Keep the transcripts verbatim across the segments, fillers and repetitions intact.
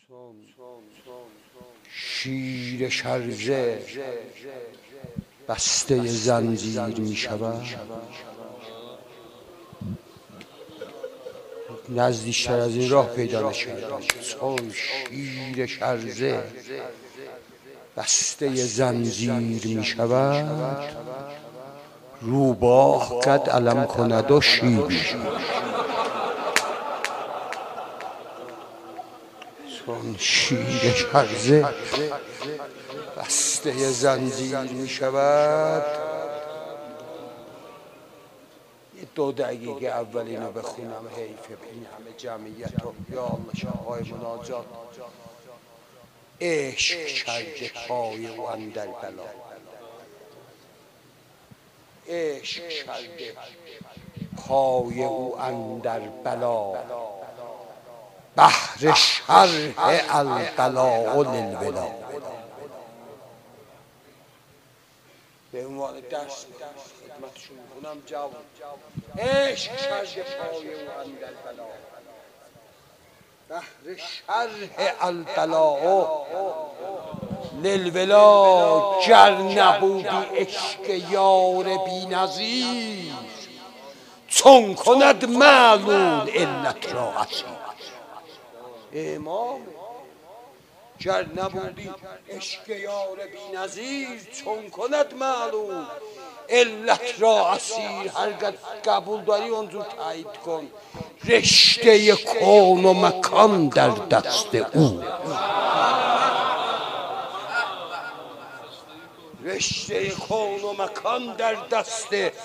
شیر شرزه بسته زنجیر می شود، نزدیکتر از این راه پیدا نشد. چون شیر شرزه بسته زنجیر می شود، روباه قد علم کند و شیر می شود. چون شیر شرزه بسته زنجیر می شود. یه دو دقیقه اول اینو بخونم، حیفه به این همه جمعیت و یا الله شبهای مناجات. عشق کرده پای او اندر بلا، عشق کرده پای او اندر بلا، بهر شرح البلاء للولا. به عنوان درس خدمتشون میکنم جواب. عشق کرده پای او اندر بلا، بهر شرح البلاء للولا. گر نبودی عشق یار بی نظیر، چون کند معلول علت را اسیر. امام گر نبودی عشق یار بی نظیر، چون کند معلول علت را اسیر. هرگز قبول داری اونجور تایید کن. رشته کون و مکان در دست او، رشته کون و مکان در دست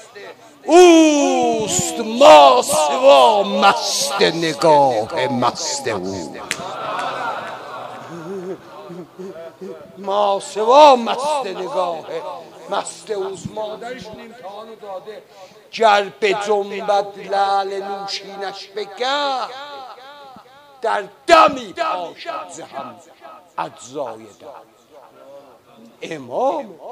اوست. ما سوا مست نگاه مست او، ما سوا مست نگاه مست اوست. مادرشون امتحانو داده، گر به جنبت لعل نوشینش بگه، در دمی پاشد ز هم اجزای دم. امام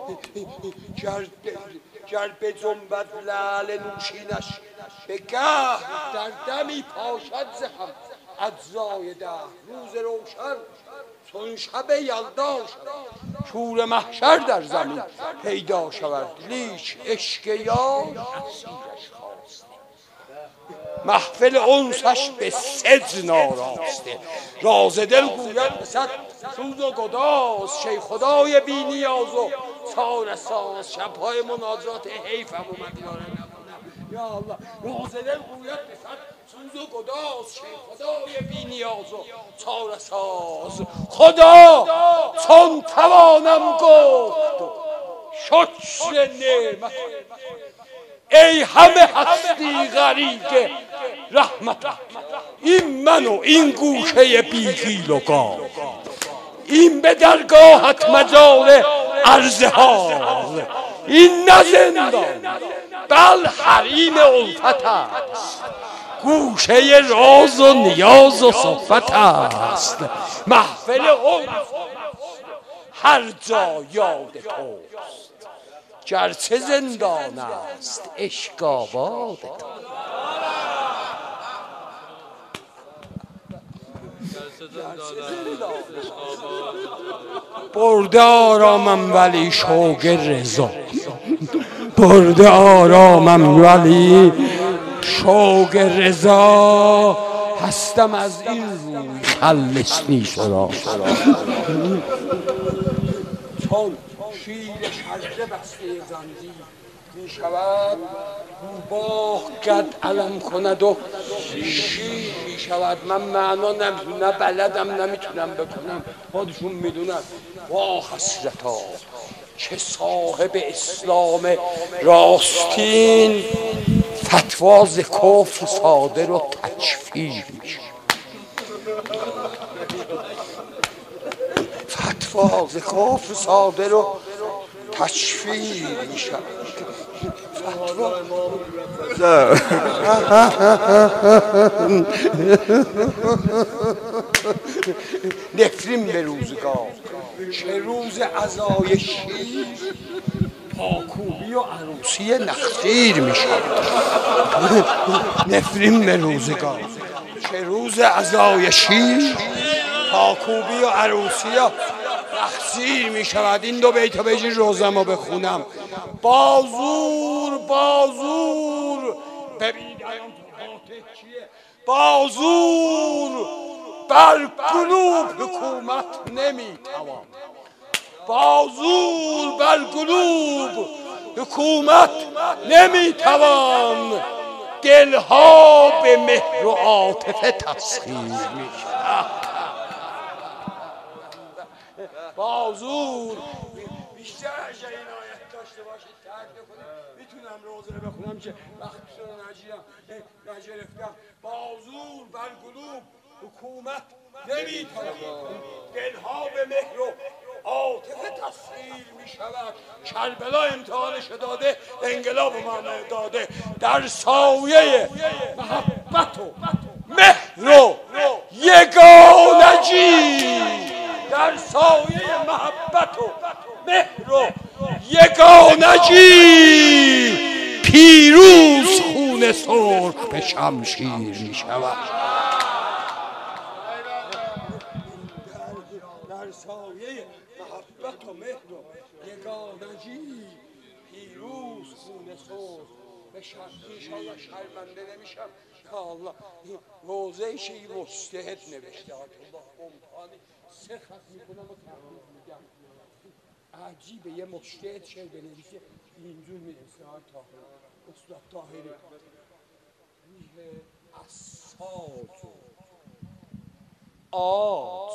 گر به جنبت لعل نوشینش بگه، در دمی پاشد ز هم اجزای دم. روز روشن چون شب یلدا شود، شور محشر در زمین پیدا شود. لیک عشق یار اسیرش خواسته، محفل انسش به سجن آراسته. راز دل گوید به صد سوز و گداز، شیخ خدای بی نیاز و چاره ساز. شبهای مناجات حیفم اومد اینا رو نکنم. یا الله، راز دل گوید به صد سوز و گداز، شیخ خدای بی نیاز و چاره ساز. خدا چون توانم گفت شکر نعمت، ای همه هستی غریق رحمت. این من و این گوشه بیخیل و گاو، این به درگاهت مجال عرضه ها. این نه زندان بل حریم الفت است، گوشه راز و نیاز و صفت است. محفل اون هر جا یاد توست، گرچه زندان است عشق آباد تو. برده آرامم ولی شوق رضا، برده آرامم ولی شوق رضا. هستم از این روی خلصنی شرا. چون شیر شرزه بسته زنجیر می شود، روباه قد علم کند و شیر می شود. من معنا نمیدونم، نه بلدم، نمیتونم بکنم، خودشون میدونن. وا حسرتا که صاحب اسلام راستین فتوا ز کفر صادر و تکفیر می شود. فتوا ز کفر صادر و تکفیر می شود. نفرین به روزگار، چه روز عزای شیر، پاکوبی و عروسی نخجیر می شود. نفرین به روزگار، چه روز عزای شیر، پاکوبی و عروسی ها تقصیر می شود. این دو بیت بجی روزم رو بخونم. بازور بازور ببین الان فاتح کیه؟ بازور بر قلوب حکومت نمی توان. بازور بر قلوب حکومت نمی توان. دلها به مهر و عاطفه تسخیر می شود. بازور بیشتر اگر این آیت داشته باشید ترک کنید میتونم روزه رو بخونم که وقتی رو نجیرم نجرفتم. بازور بر قلوب حکومت نمیتواند. دلها به مهر و عاطفه تسخیر می شود. کربلا امتحانش داده، انقلاب من داده. در سایه محبت و مهر و یگانگی، در سایه محبت و مهر و یگانگی، پیروز خون سرخ به شمشیر می شود. در سایه محبت و مهر و یگانگی، پیروز خون سرخ به شمشیر. انشاءالله شرمنده نمیشم. یا الله این روزه شی مجتهد نوشته ها که با امتحانی سه خط میکنم و تحقیق میگم. عجیبه یه مجتهد شی بنویسه اینجور میرسه. ها طاهری استاد طاهری میگه اساس و آت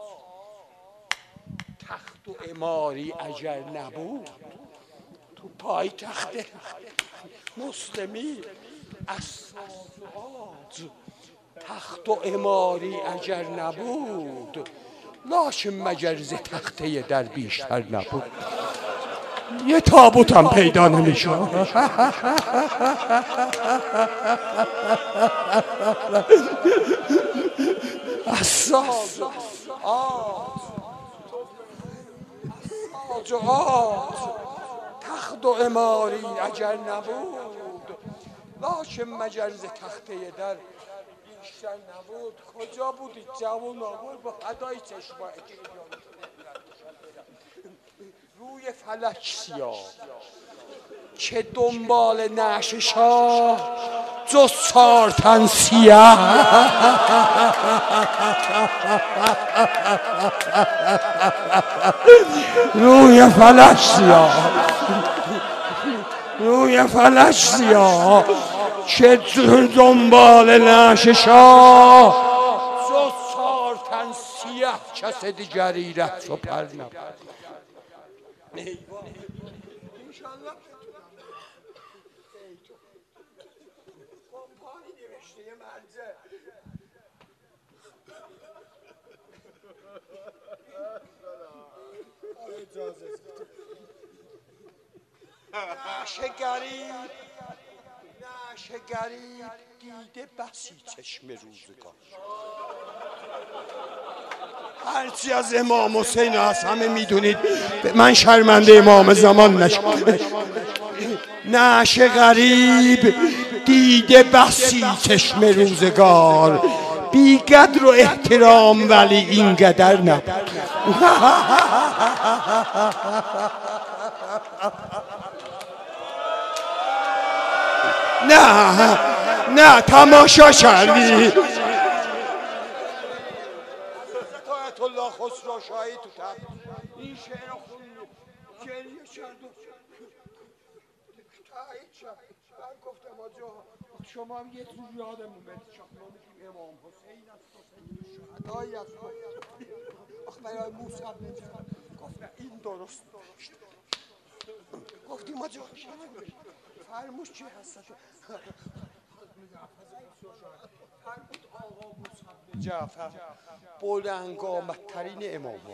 تخت و عماری اگر نبود تو پای تخت مسلمی. اساس و آت تخت و عماری اگر نبود لاش مجرز تخته در بیشتر نبود. یه تابوتم پیدا نمیشه. اساس و آت اساس و آت تخت و عماری اگر نبود لاش مجرز تخته در بیشتر نبود. کجا بودی جوان آقای با فدای چشمایی که روی فلک سیاه چه دنبال نعش شاه جز چار تن سیاه. روی فلک سیاه روی فلک سیاه چه دنبال نعش شاه جز چار تن سیاه. کس دیگری رفت و پر نبود. انشالله کمپانی نوشته یه مرجع نعش گریب نعش گریب دیده بسی چشم روزگار. هرچی از امام حسین هست همه میدونید. من شرمنده امام زمان نشم. نعش غریب دیده بسی چشم روزگار، بی قدر و احترام ولی این قدر نبود. نه نه تماشا کردی. الله خسرو شاهی تو تب این شعر خوند گریه کرد و تایید شد. من گفتم آجا شما هم یه جور یادمون بدید شما میگیم امام حسین است حسین شهدایی است. آخ برای موسی بن گفتم این درست داشت. گفتیم آجا فرموش چی هست؟ فرمود آقا موسی بن جعفر بلندقامت‌ترین امام بود.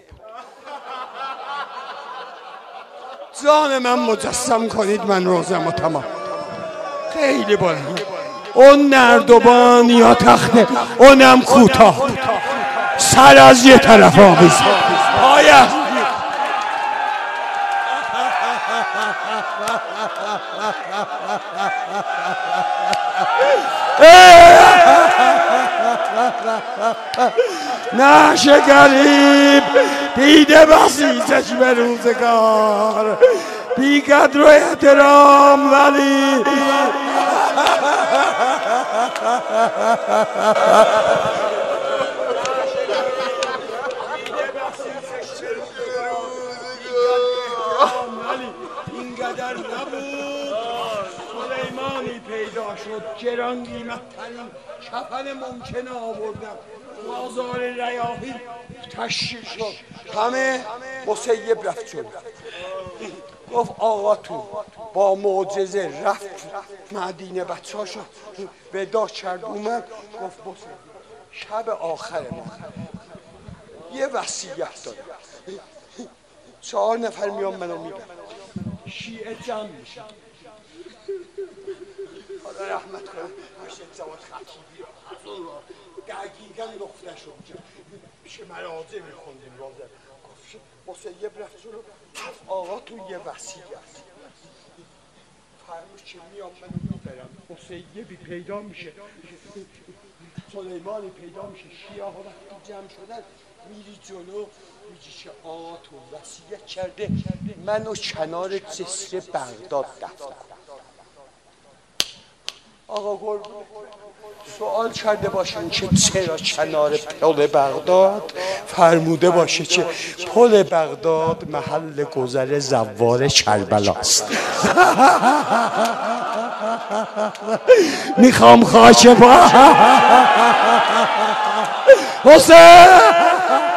جان من مجسم کنید من روزم و تمام خیلی بلند. اون نردبان یا تخته اونم کوتاه سر از یه طرف آویز پایه نعش گریب دیده بسیزش به روزگار، بی قدر و احترام ولی اینقدر نبود. سلیمانی پیدا شد گران قیمت ترین کفن ممکنه آوردم، بازار ریاحی تشکیل شد، همه مسیب رفت جلو. گفت آقا تو با معجزه رفت مدینه، بچه هاشو ودا کرد اومد. گفت مسیب شب آخر ما یه وصیت داره، چهار نفر میان منو میبرن، شیعه جمع میشن. خدا رحمت کنه هشت زواد خطیبی رو از اون را دقیقا نقطه شد پیش مرازه میخوندیم رازه. گفت مسیب رفت جلو، گفت آقا تو یه وصیت فرموش که میام منو میبرم. مسیبی پیدا میشه، سلیمانی پیدا میشه، شیعه ها وقتی جمع شدن میری جلو میگی که آقا تو وصیت کرده منو کنار جسر بغداد دفن کن. آقا قربون سوال کرده باشن که چرا کنار پل بغداد، فرموده باشه که پل بغداد محل گذر زوار کربلاست. میخوام خاک با حسین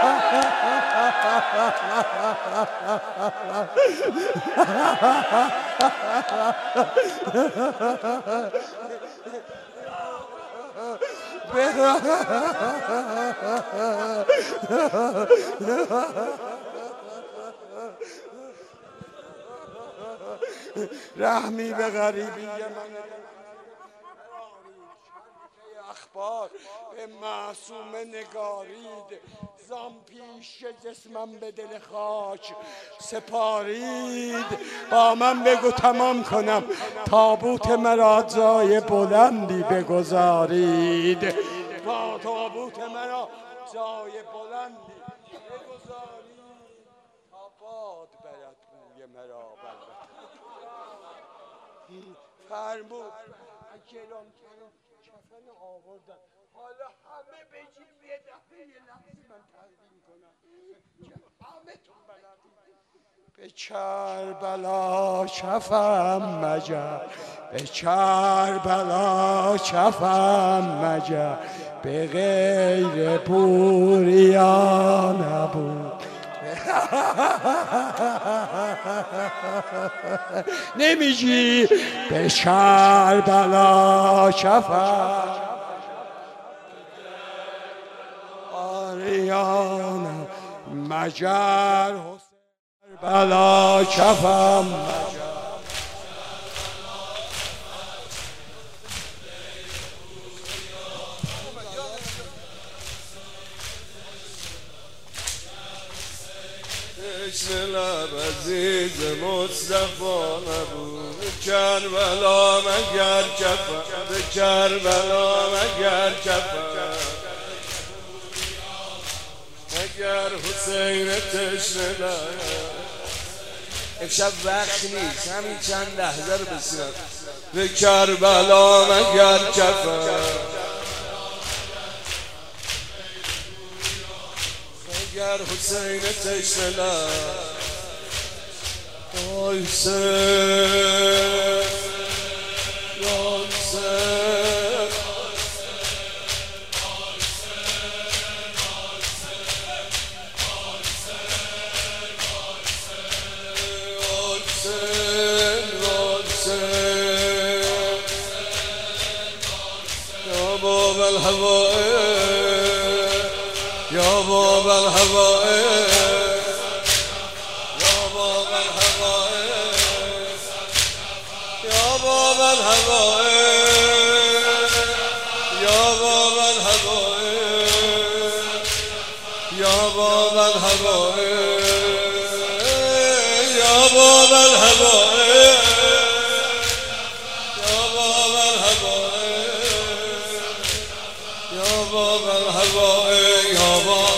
رحمی به غریبی من اخبار به معصوم نگارید، زان پیش جسمم به دل خاک سپارید. با من بگو تمام کنم تابوت مرا جای بلندی بگذارید، با تابوت مرا جای بلندی بگذارید تا باد برد بوی مرا بر فرمود گران کنم کفن آوردن، حالا همه بگیم یه دفعه یه لحظه من تقدیم کنم که همه تون بلدید. به کربلا کفم مگر، به کربلا کفم مگر، به غیر بوریا نبود. نمیگی به کربلا کفم آریان مگر، کربلا کفم مگر. لب عزیز مصطفی نبود، کربلا مگر کفن، به کربلا مگر کفن، مگر حسین تشنه لب. امشب وقت نیست، همین چند لحظه رو بسیرم. به کربلا مگر کفن، مگر حسین تشنه لب. آی حسین یا حسین، یا باب الهوائل، یا باب الهوائل، یا باب الهوائل، یا باب الهوائل، یا باب الهوائل، یا باب الهوائل، یا باب الهوائل، یا باب الهوائل، یا باب الهوائل، یا باب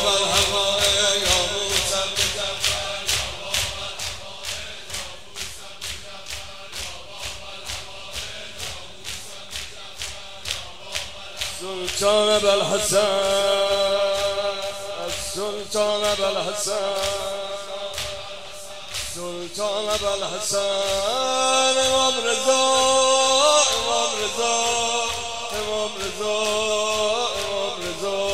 السلطان ابا الحسن السلطان ابا الحسن السلطان ابا الحسن امام رضا امام رضا امام رضا امام رضا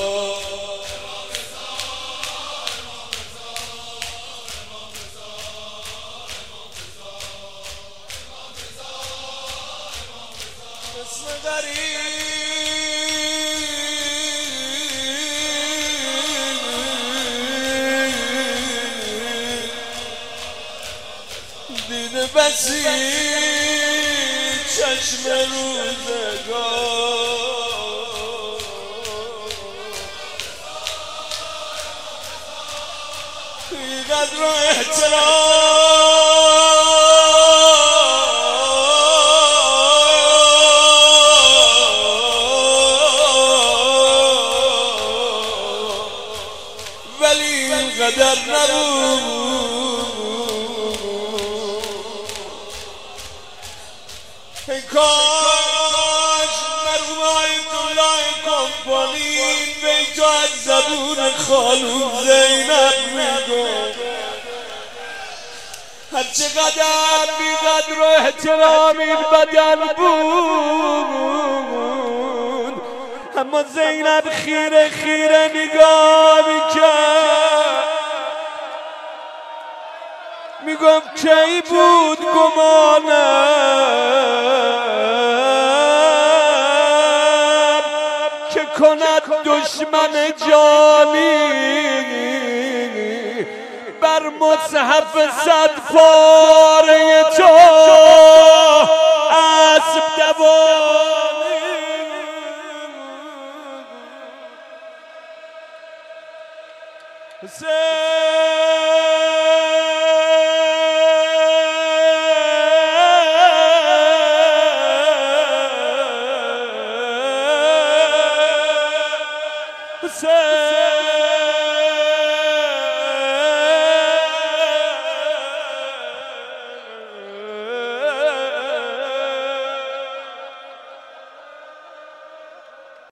اسم دیده بسی چشم روزگار اینقدر احترام ولی اینقدر نبود ای کاش مرحوم آیت الله کمپانی به جا از زبون خانوم زینب میگفت هر چقدر بیقدر و احترام این بدن بود اما زینب خیره خیره نگاه میکرد میگفت کی بود گمانم که کند دشمن جانی بر مصحف صد پاره تو اسب دوانی حسین